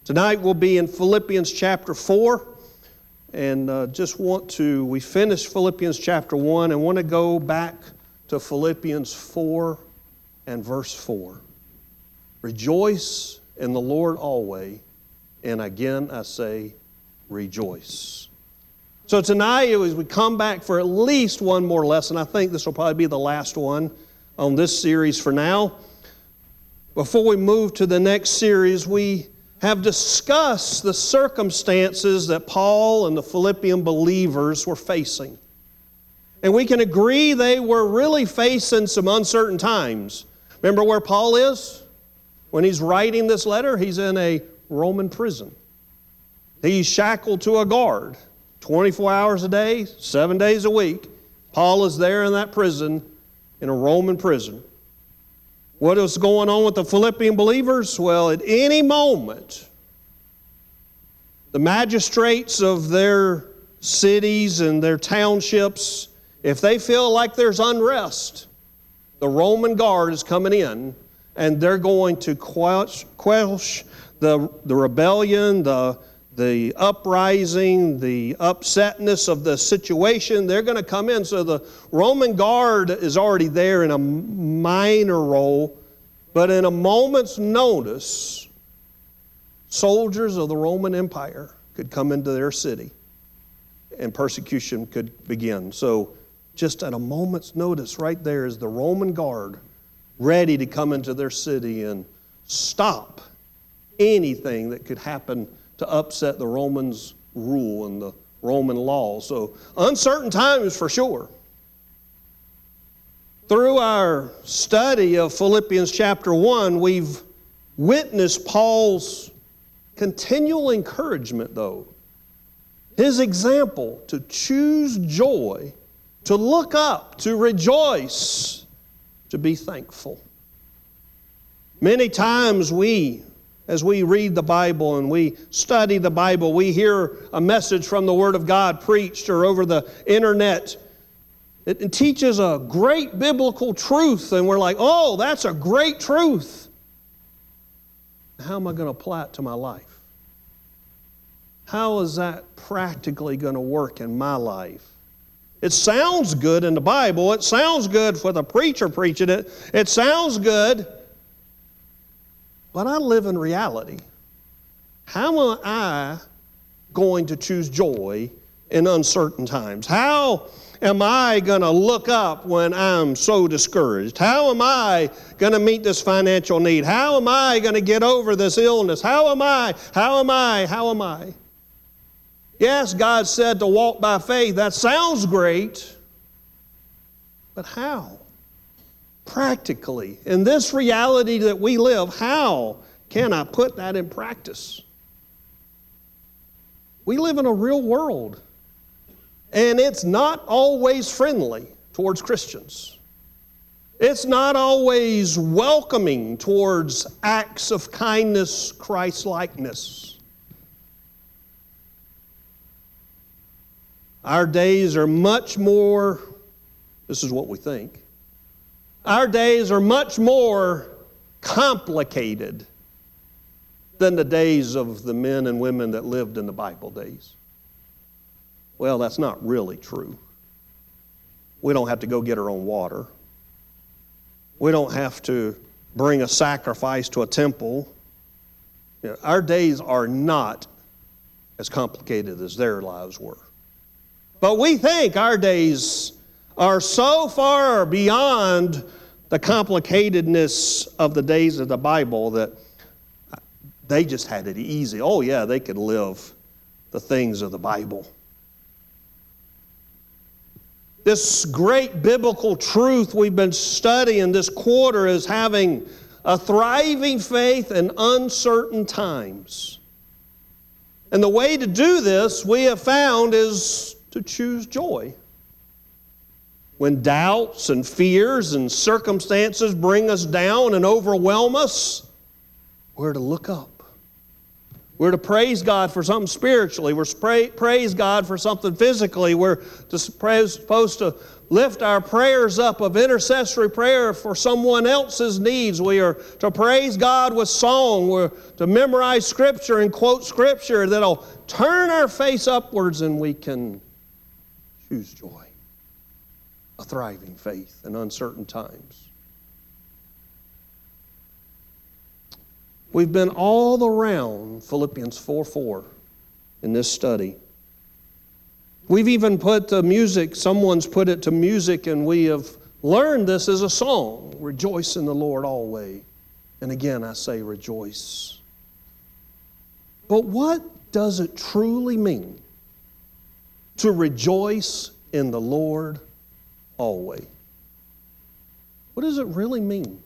Tonight we'll be in Philippians chapter 4, and we finished Philippians chapter 1 and want to go back to Philippians 4 and verse 4. Rejoice in the Lord always, and again I say rejoice. So tonight, as we come back for at least one more lesson, I think this will probably be the last one on this series for now. Before we move to the next series, we have discussed the circumstances that Paul and the Philippian believers were facing. And we can agree they were really facing some uncertain times. Remember where Paul is? When he's writing this letter, he's in a Roman prison. He's shackled to a guard 24 hours a day, 7 days a week. Paul is there in that prison, in a Roman prison. What is going on with the Philippian believers? Well, at any moment, the magistrates of their cities and their townships, if they feel like there's unrest, the Roman guard is coming in and they're going to quench the rebellion, the uprising, the upsetness of the situation. They're going to come in. So the Roman guard is already there in a minor role, but in a moment's notice, soldiers of the Roman Empire could come into their city and persecution could begin. So just at a moment's notice, right there is the Roman guard ready to come into their city and stop anything that could happen to upset the Romans' rule and the Roman law. So uncertain times for sure. Through our study of Philippians chapter 1, we've witnessed Paul's continual encouragement, though. His example to choose joy, to look up, to rejoice, to be thankful. Many times as we read the Bible and we study the Bible, we hear a message from the Word of God preached or over the internet. It teaches a great biblical truth, and we're like, oh, that's a great truth. How am I going to apply it to my life? How is that practically going to work in my life? It sounds good in the Bible. It sounds good for the preacher preaching it. It sounds good. But I live in reality. How am I going to choose joy in uncertain times? How am I going to look up when I'm so discouraged? How am I going to meet this financial need? How am I going to get over this illness? How am I? Yes, God said to walk by faith. That sounds great. But how? Practically, in this reality that we live, how can I put that in practice? We live in a real world, and it's not always friendly towards Christians. It's not always welcoming towards acts of kindness, Christ-likeness. Our days are much more, this is what we think, our days are much more complicated than the days of the men and women that lived in the Bible days. Well, that's not really true. We don't have to go get our own water. We don't have to bring a sacrifice to a temple. You know, our days are not as complicated as their lives were. But we think our days are so far beyond the complicatedness of the days of the Bible that they just had it easy. Oh yeah, they could live the things of the Bible. This great biblical truth we've been studying this quarter is having a thriving faith in uncertain times. And the way to do this, we have found, is to choose joy. When doubts and fears and circumstances bring us down and overwhelm us, we're to look up. We're to praise God for something spiritually. We're to praise God for something physically. We're supposed to lift our prayers up of intercessory prayer for someone else's needs. We are to praise God with song. We're to memorize Scripture and quote Scripture that'll turn our face upwards and we can choose joy, a thriving faith in uncertain times. We've been all around Philippians 4:4 in this study. We've even put the music, someone's put it to music, and we have learned this as a song. Rejoice in the Lord always. And again, I say rejoice. But what does it truly mean to rejoice in the Lord always? What does it really mean?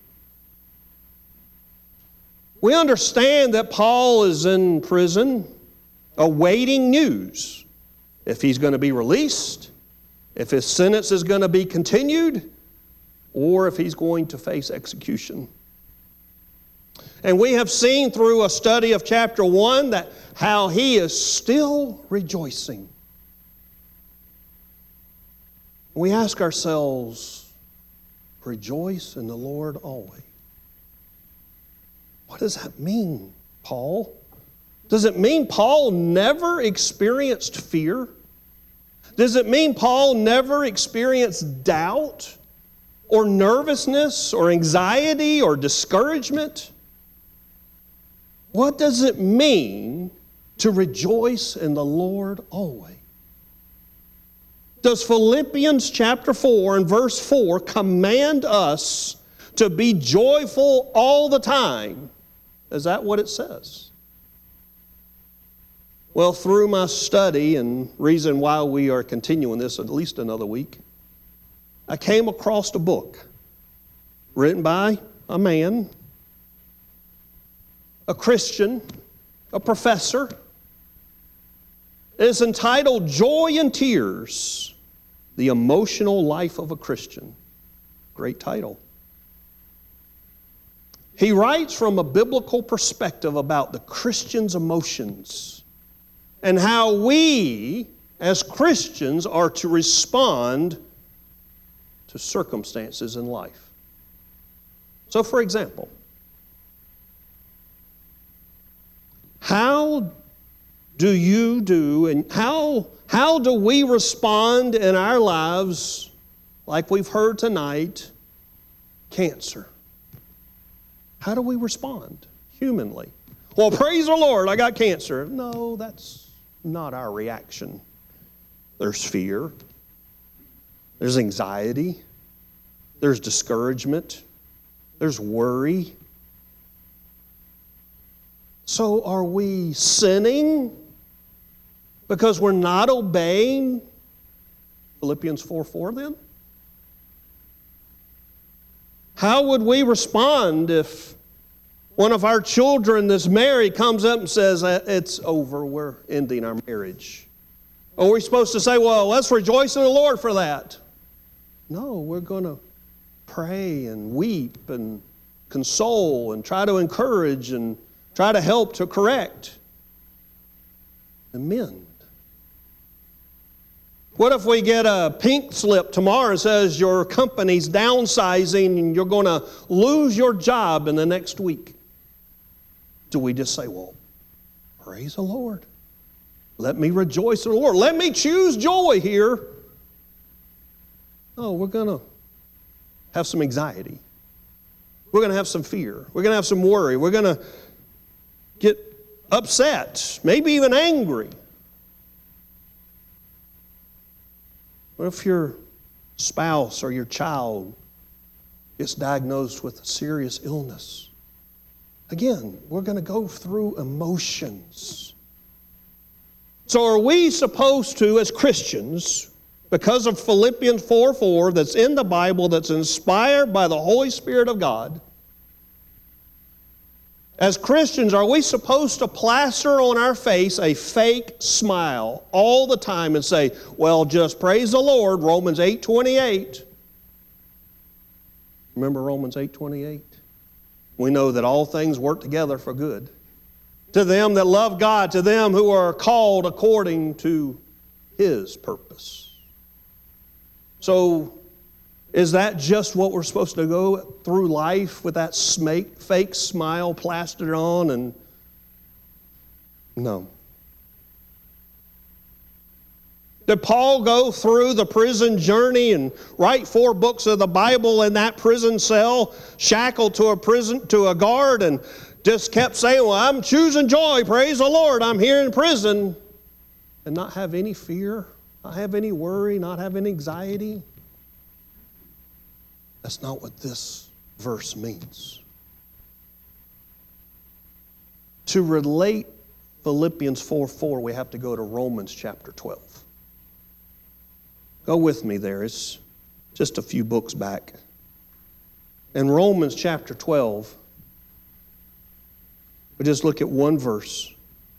We understand that Paul is in prison awaiting news. If he's going to be released, if his sentence is going to be continued, or if he's going to face execution. And we have seen through a study of chapter 1 that how he is still rejoicing. We ask ourselves, rejoice in the Lord always. What does that mean, Paul? Does it mean Paul never experienced fear? Does it mean Paul never experienced doubt or nervousness or anxiety or discouragement? What does it mean to rejoice in the Lord always? Does Philippians chapter 4 and verse 4 command us to be joyful all the time? Is that what it says? Well, through my study and reason why we are continuing this at least another week, I came across a book written by a man, a Christian, a professor. It is entitled Joy and Tears, The Emotional Life of a Christian. Great title. He writes from a biblical perspective about the Christian's emotions and how we, as Christians, are to respond to circumstances in life. So, for example, how do you do and how do we respond in our lives, like we've heard tonight, cancer? How do we respond humanly? Well, praise the Lord, I got cancer. No, that's not our reaction. There's fear. There's anxiety. There's discouragement. There's worry. So are we sinning because we're not obeying Philippians 4:4 then? How would we respond if one of our children that's married comes up and says, it's over, we're ending our marriage? Are we supposed to say, well, let's rejoice in the Lord for that? No, we're going to pray and weep and console and try to encourage and try to help to correct and mend. What if we get a pink slip tomorrow and says your company's downsizing and you're going to lose your job in the next week? Do we just say, well, praise the Lord. Let me rejoice in the Lord. Let me choose joy here. No, we're going to have some anxiety. We're going to have some fear. We're going to have some worry. We're going to get upset, maybe even angry. What if your spouse or your child gets diagnosed with a serious illness? Again, we're going to go through emotions. So are we supposed to, as Christians, because of Philippians 4:4 that's in the Bible, that's inspired by the Holy Spirit of God, as Christians, are we supposed to plaster on our face a fake smile all the time and say, well, just praise the Lord, Romans 8:28. Remember Romans 8:28? We know that all things work together for good. to them that love God, to them who are called according to His purpose. So, is that just what we're supposed to go through life with that fake smile plastered on? And no. Did Paul go through the prison journey and write 4 books of the Bible in that prison cell, shackled to a guard, and just kept saying, well, I'm choosing joy, praise the Lord, I'm here in prison, and not have any fear, not have any worry, not have any anxiety? That's not what this verse means. To relate Philippians 4:4, we have to go to Romans chapter 12. Go with me there. It's just a few books back. In Romans chapter 12, we just look at one verse.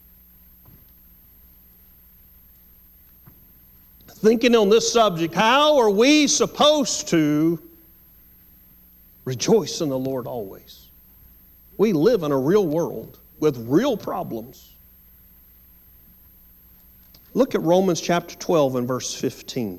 Thinking on this subject, how are we supposed to rejoice in the Lord always? We live in a real world with real problems. Look at Romans chapter 12 and verse 15.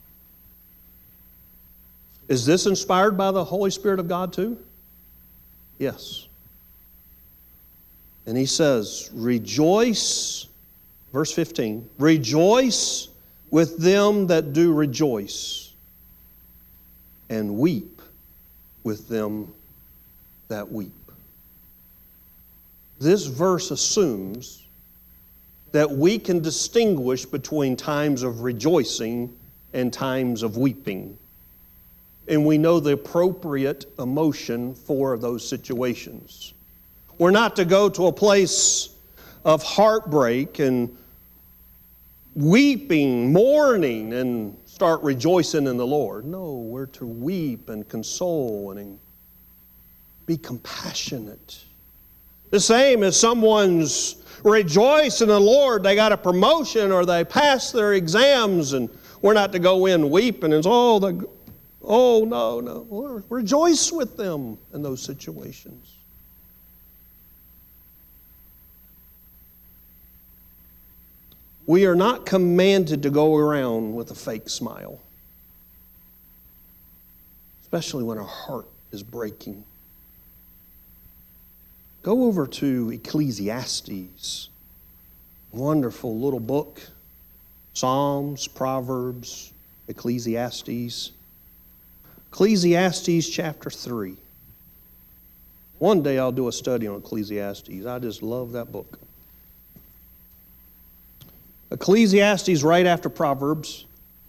Is this inspired by the Holy Spirit of God too? Yes. And he says, rejoice, verse 15, rejoice with them that do rejoice, and weep with them that weep. This verse assumes that we can distinguish between times of rejoicing and times of weeping. And we know the appropriate emotion for those situations. We're not to go to a place of heartbreak and weeping, mourning, and start rejoicing in the Lord. No, we're to weep and console and be compassionate. The same as someone's rejoicing in the Lord, they got a promotion or they passed their exams, and we're not to go in weeping and no. Rejoice with them in those situations. We are not commanded to go around with a fake smile, especially when our heart is breaking. Go over to Ecclesiastes, wonderful little book, Psalms, Proverbs, Ecclesiastes. Ecclesiastes chapter 3. One day I'll do a study on Ecclesiastes. I just love that book. Ecclesiastes right after Proverbs.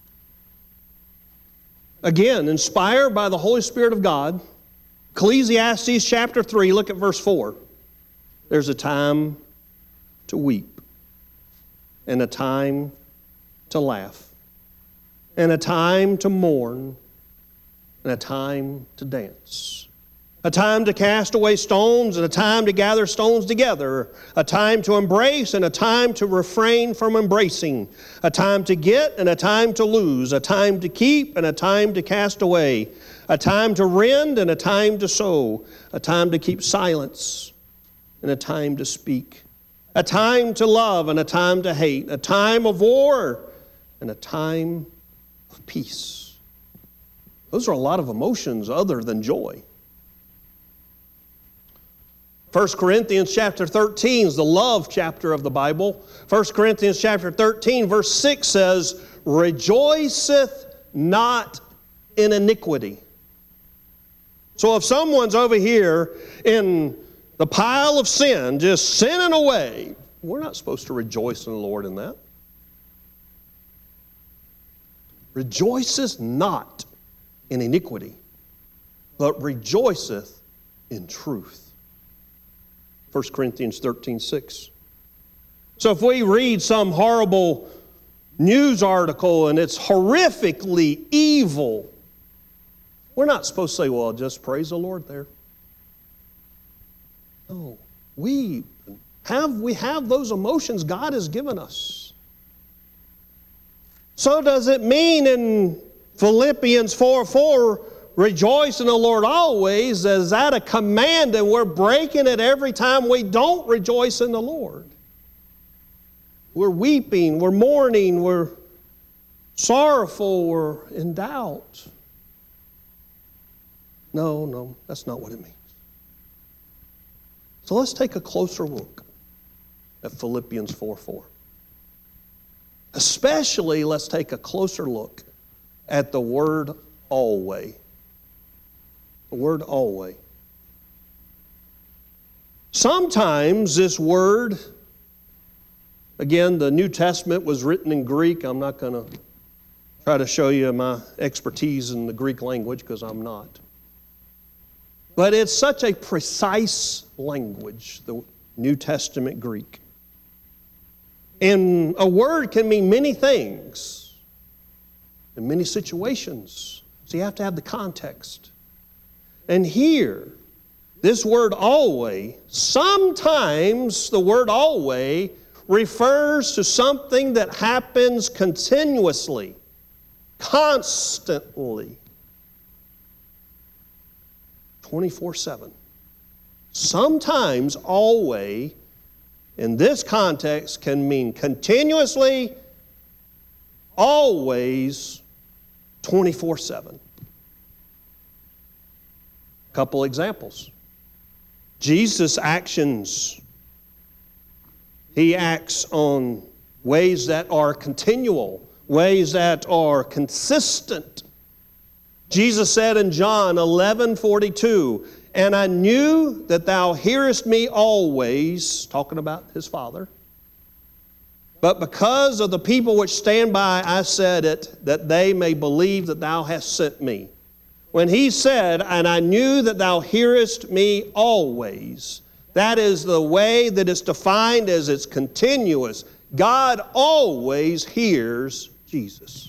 Again, inspired by the Holy Spirit of God. Ecclesiastes chapter 3, look at verse 4. There's a time to weep, and a time to laugh, and a time to mourn, and a time to dance. A time to cast away stones, and a time to gather stones together. A time to embrace, and a time to refrain from embracing. A time to get, and a time to lose. A time to keep, and a time to cast away. A time to rend, and a time to sow. A time to keep silence, and a time to speak. A time to love, and a time to hate. A time of war, and a time of peace. Those are a lot of emotions other than joy. 1 Corinthians chapter 13 is the love chapter of the Bible. 1 Corinthians chapter 13 verse 6 says, rejoiceth not in iniquity. So if someone's over here in the pile of sin, just sinning away, we're not supposed to rejoice in the Lord in that. Rejoiceth not in iniquity, but rejoiceth in truth. 1 Corinthians 13:6. So if we read some horrible news article and it's horrifically evil, we're not supposed to say, well, just praise the Lord there. No, we have those emotions God has given us. So does it mean in Philippians 4:4, rejoice in the Lord always, is that a command and we're breaking it every time we don't rejoice in the Lord? We're weeping, we're mourning, we're sorrowful, we're in doubt. No, that's not what it means. So let's take a closer look at Philippians 4:4. Especially, let's take a closer look at the word always. The word always. Sometimes this word, again, the New Testament was written in Greek. I'm not going to try to show you my expertise in the Greek language because I'm not. But it's such a precise language, the New Testament Greek. And a word can mean many things in many situations. So you have to have the context. And here, this word always, sometimes the word always refers to something that happens continuously, constantly, 24/7. Sometimes always, in this context, can mean continuously, always, 24/7. A couple examples. Jesus' actions. He acts on ways that are continual, ways that are consistent. Jesus said in John 11:42, "And I knew that thou hearest me always," talking about his Father, "but because of the people which stand by, I said it, that they may believe that thou hast sent me." When he said, "And I knew that thou hearest me always," that is the way that it's defined as it's continuous. God always hears Jesus.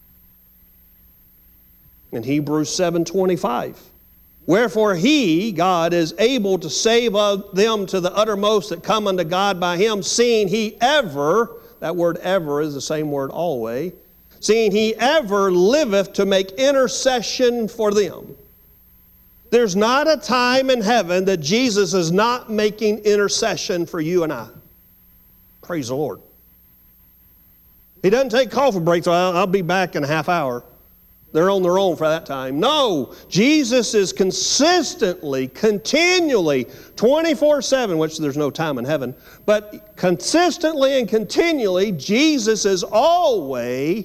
In Hebrews 7:25, "Wherefore he," God, "is able to save of them to the uttermost that come unto God by him, seeing he ever," that word ever is the same word always, "seeing he ever liveth to make intercession for them." There's not a time in heaven that Jesus is not making intercession for you and I. Praise the Lord. He doesn't take coffee breaks, so I'll be back in a half hour. They're on their own for that time. No, Jesus is consistently, continually, 24/7, which there's no time in heaven, but consistently and continually, Jesus is always,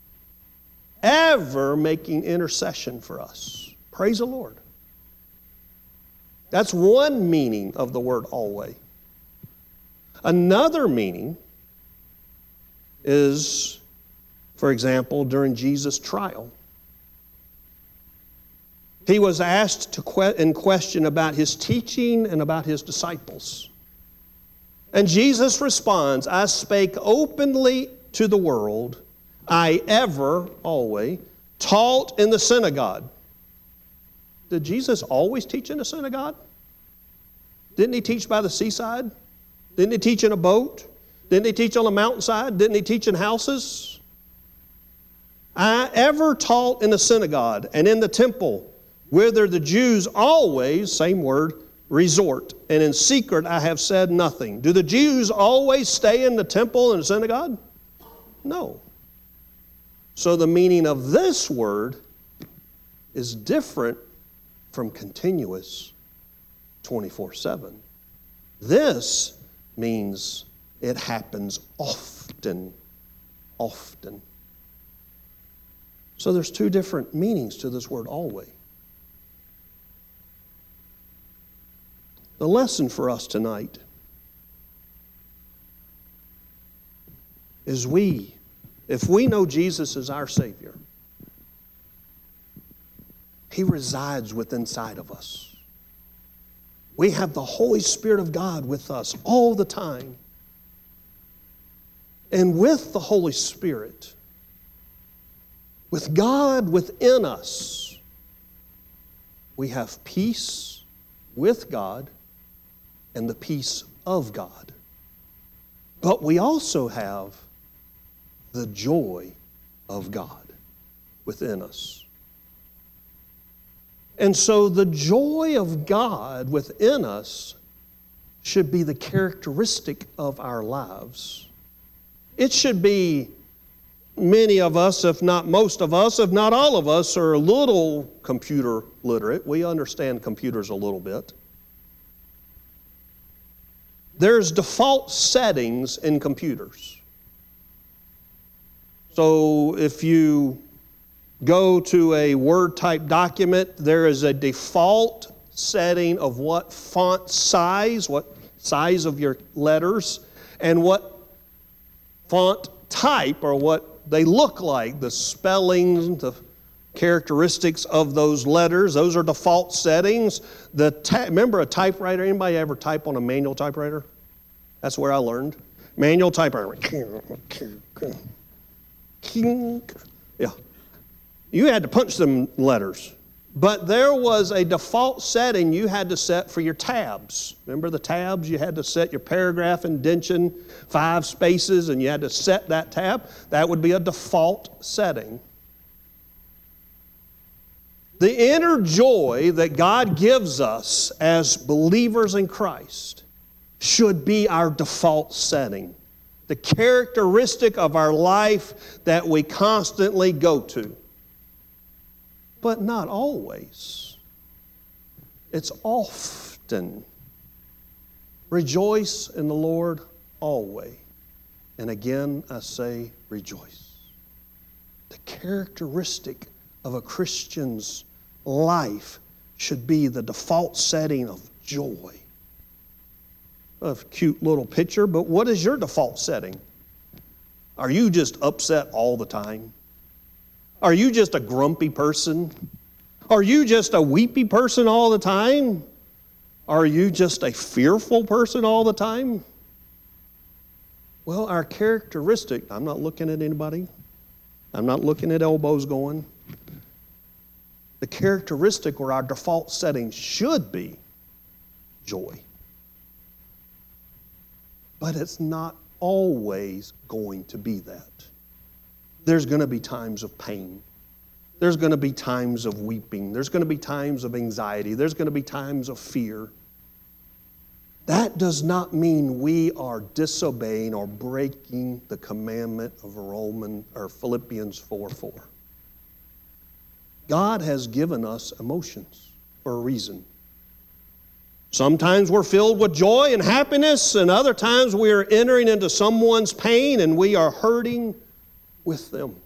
ever making intercession for us. Praise the Lord. That's one meaning of the word always. Another meaning is, for example, during Jesus' trial. He was asked in question about his teaching and about his disciples. And Jesus responds, "I spake openly to the world. I ever, always, taught in the synagogue." Did Jesus always teach in the synagogue? Didn't he teach by the seaside? Didn't he teach in a boat? Didn't he teach on a mountainside? Didn't he teach in houses? "I ever taught in the synagogue and in the temple, whither the Jews always," same word, "resort, and in secret I have said nothing." Do the Jews always stay in the temple and the synagogue? No. So the meaning of this word is different from continuous 24/7. This means it happens often. So there's two different meanings to this word always. The lesson for us tonight is if we know Jesus is our Savior, He resides within inside of us. We have the Holy Spirit of God with us all the time. And with the Holy Spirit, with God within us, we have peace with God and the peace of God. But we also have the joy of God within us. And so the joy of God within us should be the characteristic of our lives. It should be many of us, if not most of us, if not all of us, are a little computer literate. We understand computers a little bit. There's default settings in computers. So if you go to a Word type document, there is a default setting of what font size, what size of your letters, and what font type or what they look like, the spelling, the characteristics of those letters. Those are default settings. Remember a typewriter? Anybody ever type on a manual typewriter? That's where I learned. Manual typewriter. Yeah. You had to punch them letters. But there was a default setting you had to set for your tabs. Remember the tabs? You had to set your paragraph indentation, 5 spaces, and you had to set that tab. That would be a default setting. The inner joy that God gives us as believers in Christ should be our default setting. The characteristic of our life that we constantly go to. But not always. It's often. Rejoice in the Lord always. And again, I say rejoice. The characteristic of a Christian's life should be the default setting of joy. A cute little picture, but what is your default setting? Are you just upset all the time? Are you just a grumpy person? Are you just a weepy person all the time? Are you just a fearful person all the time? Well, our characteristic, I'm not looking at anybody. I'm not looking at elbows going. The characteristic or our default setting should be joy. But it's not always going to be that. There's going to be times of pain. There's going to be times of weeping. There's going to be times of anxiety. There's going to be times of fear. That does not mean we are disobeying or breaking the commandment of Philippians 4:4. God has given us emotions for a reason. Sometimes we're filled with joy and happiness, and other times we are entering into someone's pain and we are hurting with them.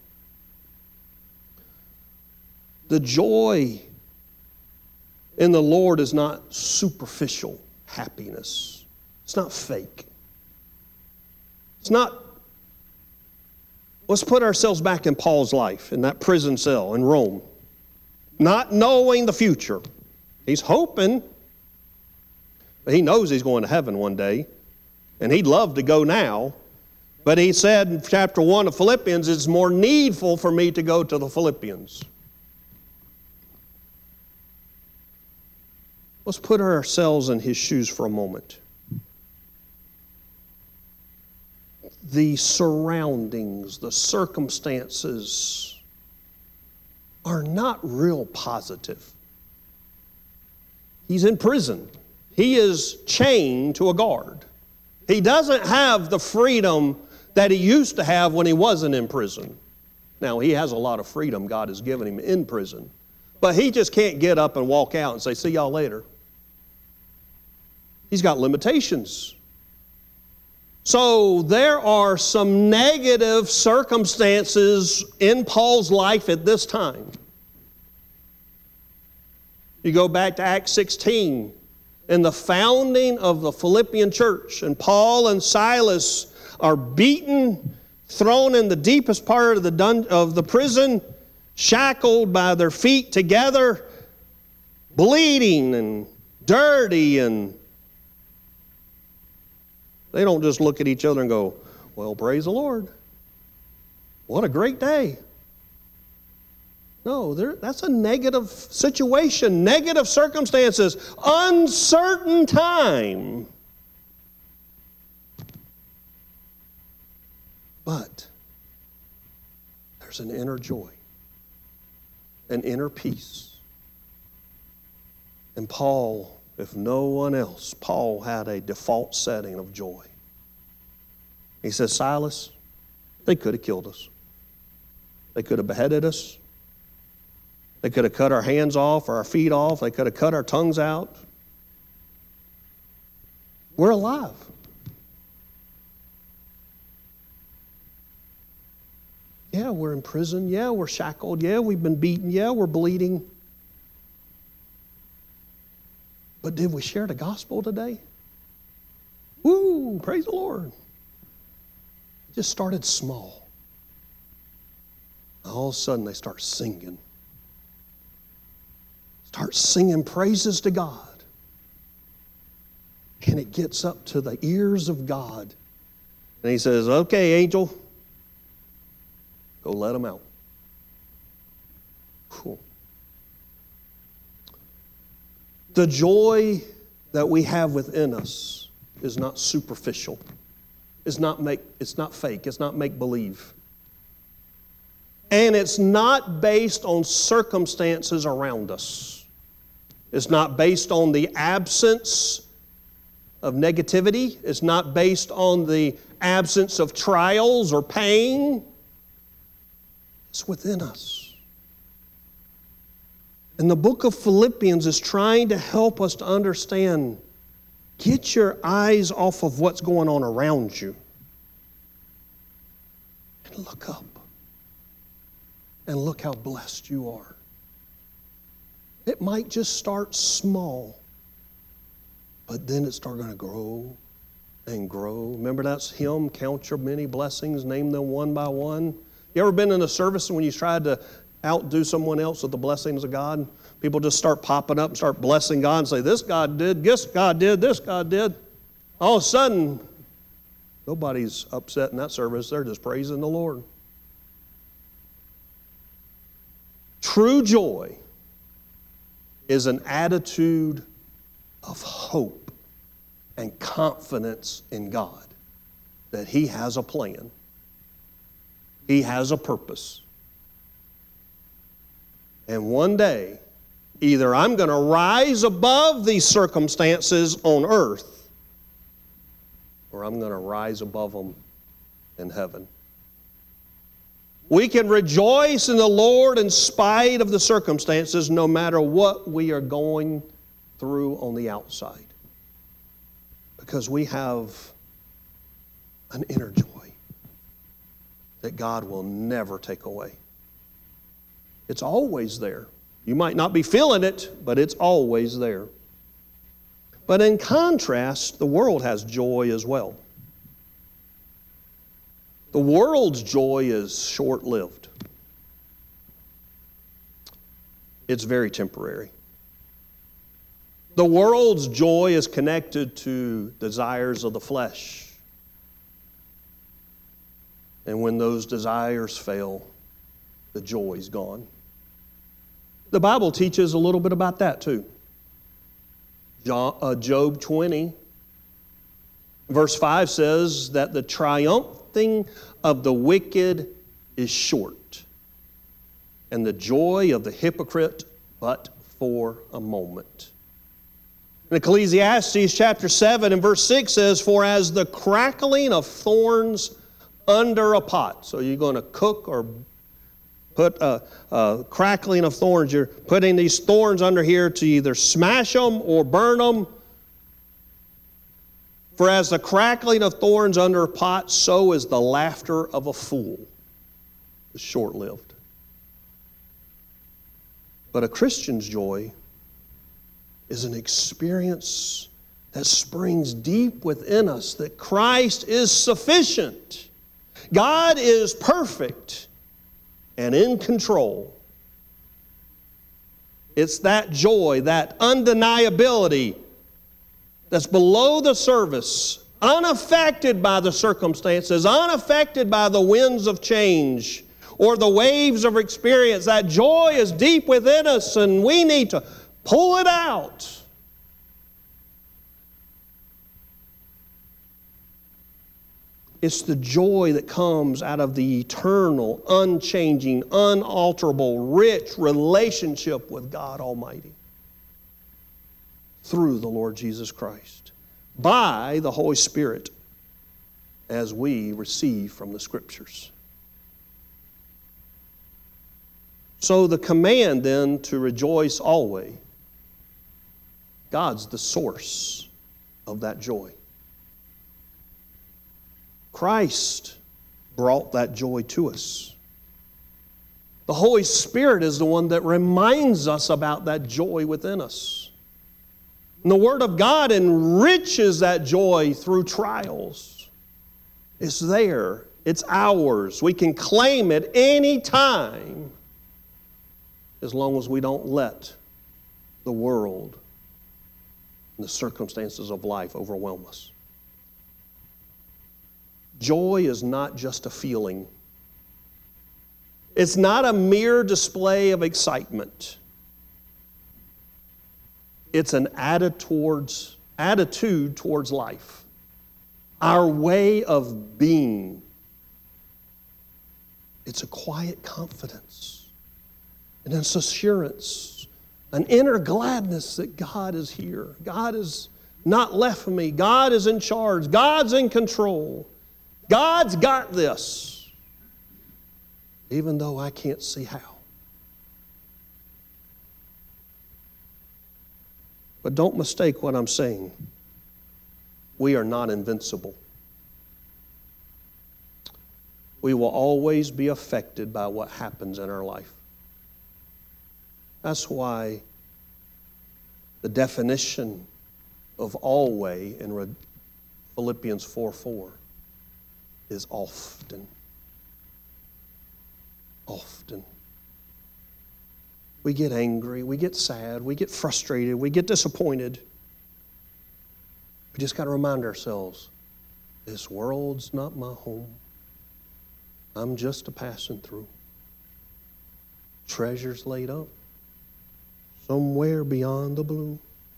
The joy in the Lord is not superficial happiness. It's not fake. It's not. Let's put ourselves back in Paul's life, in that prison cell in Rome. Not knowing the future. He's hoping, but he knows he's going to heaven one day, and he'd love to go now. But he said in chapter 1 of Philippians, it's more needful for me to go to the Philippians. Let's put ourselves in his shoes for a moment. The surroundings, the circumstances are not real positive. He's in prison. He is chained to a guard. He doesn't have the freedom that he used to have when he wasn't in prison. Now, he has a lot of freedom God has given him in prison. But he just can't get up and walk out and say, see y'all later. He's got limitations. So there are some negative circumstances in Paul's life at this time. You go back to Acts 16 and the founding of the Philippian church, and Paul and Silas are beaten, thrown in the deepest part of the prison, shackled by their feet together, bleeding and dirty, and they don't just look at each other and go, well, praise the Lord. What a great day. No, that's a negative situation, negative circumstances, uncertain time. But there's an inner joy, an inner peace, And Paul, if no one else, Paul had a default setting of joy. He says, Silas, they could have killed us. They could have beheaded us. They could have cut our hands off or our feet off. They could have cut our tongues out. We're alive. Yeah, we're in prison. Yeah, we're shackled. Yeah, we've been beaten. Yeah, we're bleeding. But did we share the gospel today? Woo, praise the Lord. Just started small. All of a sudden they start singing. Start singing praises to God. And it gets up to the ears of God. And he says, okay, angel, go let them out. Cool. The joy that we have within us is not superficial. It's not fake. It's not make-believe. And it's not based on circumstances around us. It's not based on the absence of negativity. It's not based on the absence of trials or pain. It's within us. And the book of Philippians is trying to help us to understand, get your eyes off of what's going on around you and look up and look how blessed you are. It might just start small, but then it's going to grow and grow. Remember that hymn, count your many blessings, name them one by one. You ever been in a service when you tried to outdo someone else with the blessings of God? People just start popping up and start blessing God and say, this God did, this God did, this God did. All of a sudden, nobody's upset in that service. They're just praising the Lord. True joy is an attitude of hope and confidence in God that He has a plan. He has a purpose. And one day, either I'm going to rise above these circumstances on earth, or I'm going to rise above them in heaven. We can rejoice in the Lord in spite of the circumstances, no matter what we are going through on the outside. Because we have an inner joy that God will never take away. It's always there. You might not be feeling it, but it's always there. But in contrast, the world has joy as well. The world's joy is short-lived. It's very temporary. The world's joy is connected to desires of the flesh. And when those desires fail, the joy is gone. The Bible teaches a little bit about that too. Job 20, verse 5 says that the triumphing of the wicked is short, and the joy of the hypocrite but for a moment. In Ecclesiastes chapter 7 and verse 6 says, for as the crackling of thorns under a pot. So you're going to cook or put a crackling of thorns. You're putting these thorns under here to either smash them or burn them. For as the crackling of thorns under a pot, so is the laughter of a fool. It's short-lived. But a Christian's joy is an experience that springs deep within us, that Christ is sufficient. God is perfect and in control. It's that joy, that undeniability that's below the surface, unaffected by the circumstances, unaffected by the winds of change or the waves of experience. That joy is deep within us, and we need to pull it out. It's the joy that comes out of the eternal, unchanging, unalterable, rich relationship with God Almighty. through the Lord Jesus Christ, by the Holy Spirit, as we receive from the Scriptures. So the command then to rejoice always, God's the source of that joy. Christ brought that joy to us. The Holy Spirit is the one that reminds us about that joy within us. And the Word of God enriches that joy through trials. It's there. It's ours. We can claim it any time as long as we don't let the world and the circumstances of life overwhelm us. Joy is not just a feeling. It's not a mere display of excitement. It's an attitude towards life. Our way of being. It's a quiet confidence. And it's assurance. An inner gladness that God is here. God has not left me. God is in charge. God's in control. God's got this. Even though I can't see how. But don't mistake what I'm saying. We are not invincible. We will always be affected by what happens in our life. That's why the definition of always in Philippians 4:4 is often. Often. We get angry, we get sad, we get frustrated, we get disappointed. We just got to remind ourselves, this world's not my home. I'm just a passing through. Treasures laid up somewhere beyond the blue.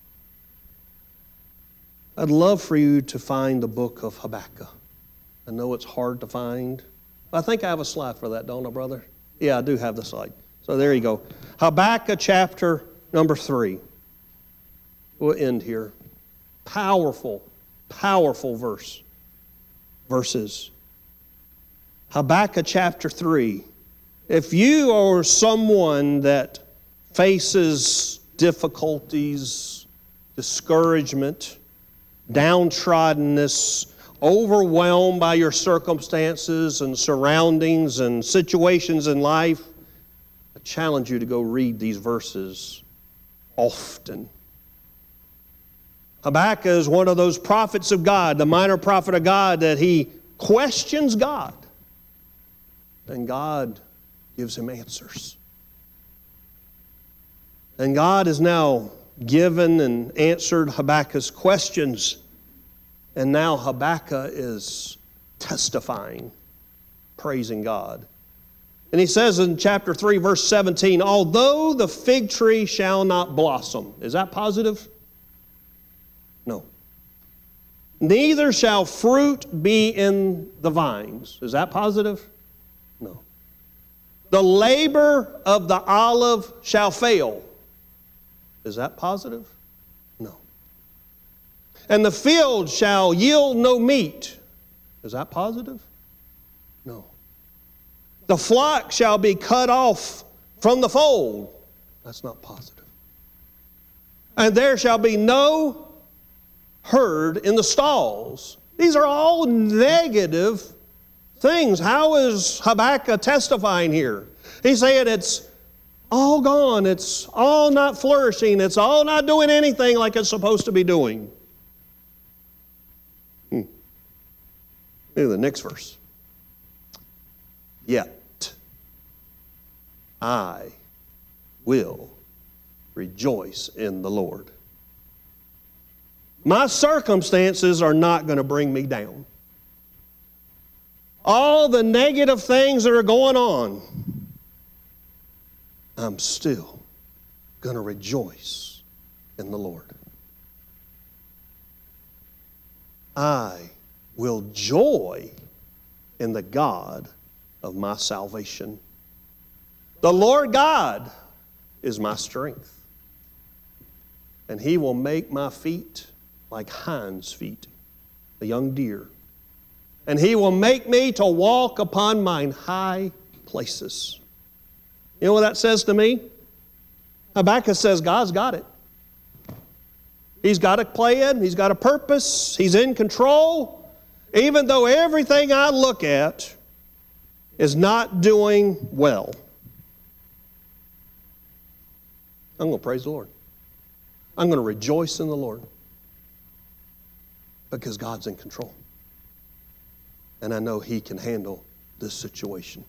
I'd love for you to find the book of Habakkuk. I know it's hard to find. I think I have a slide for that, don't I, brother? Yeah, I do have the slide. So there you go. Habakkuk chapter number 3. We'll end here. Powerful, powerful verses. Habakkuk chapter 3. If you are someone that faces difficulties, discouragement, downtroddenness, overwhelmed by your circumstances and surroundings and situations in life, I challenge you to go read these verses often. Habakkuk is one of those prophets of God, the minor prophet of God, that he questions God. And God gives him answers. And God has now given and answered Habakkuk's questions. And now Habakkuk is testifying, praising God. And he says in chapter 3, verse 17, although the fig tree shall not blossom. Is that positive? No. Neither shall fruit be in the vines. Is that positive? No. The labor of the olive shall fail. Is that positive? No. And the field shall yield no meat. Is that positive? No. The flock shall be cut off from the fold. That's not positive. And there shall be no herd in the stalls. These are all negative things. How is Habakkuk testifying here? He's saying it's all gone. It's all not flourishing. It's all not doing anything like it's supposed to be doing. Look at the next verse. Yet I will rejoice in the Lord. My circumstances are not going to bring me down. All the negative things that are going on, I'm still going to rejoice in the Lord. I will joy in the God of my salvation. The Lord God is my strength. and He will make my feet like hinds' feet, a young deer. And He will make me to walk upon mine high places. You know what that says to me? Habakkuk says God's got it. He's got a plan. He's got a purpose. He's in control. Even though everything I look at is not doing well, I'm going to praise the Lord. I'm going to rejoice in the Lord because God's in control. And I know He can handle this situation.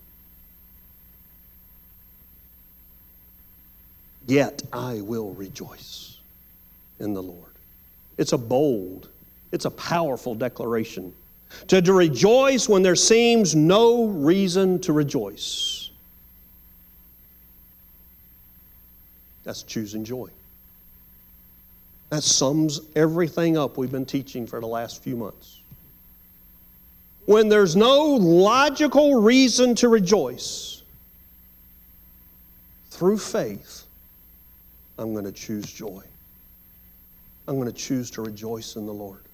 Yet I will rejoice in the Lord. It's a bold, it's a powerful declaration. To rejoice when there seems no reason to rejoice. That's choosing joy. That sums everything up we've been teaching for the last few months. When there's no logical reason to rejoice, through faith, I'm going to choose joy. I'm going to choose to rejoice in the Lord.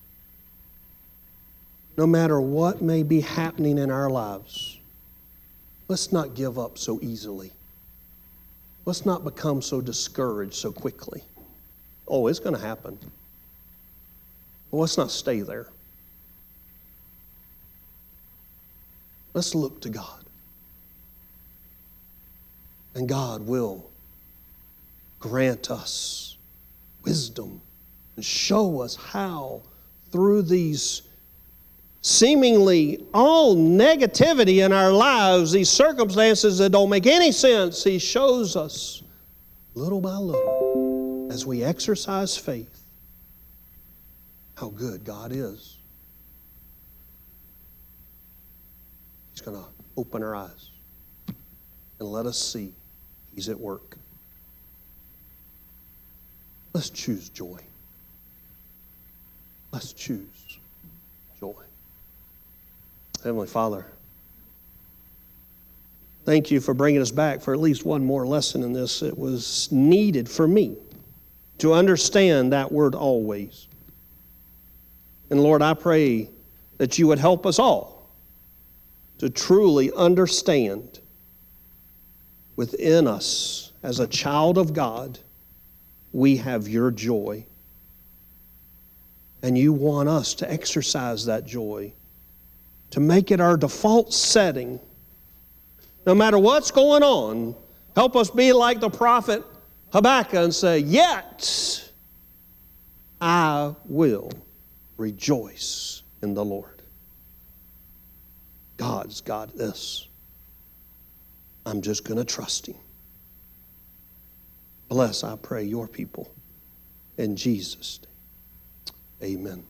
No matter what may be happening in our lives, let's not give up so easily. Let's not become so discouraged so quickly. Oh, it's going to happen. Well, let's not stay there. Let's look to God. And God will grant us wisdom and show us how through these seemingly all negativity in our lives, these circumstances that don't make any sense, He shows us little by little as we exercise faith how good God is. He's going to open our eyes and let us see He's at work. Let's choose joy. Let's choose joy. Heavenly Father, thank You for bringing us back for at least one more lesson in this. It was needed for me to understand that word always. And Lord, I pray that You would help us all to truly understand within us as a child of God, we have Your joy. And You want us to exercise that joy, to make it our default setting. No matter what's going on, help us be like the prophet Habakkuk and say, yet I will rejoice in the Lord. God's got this. I'm just going to trust Him. Bless, I pray, Your people. In Jesus' name, amen.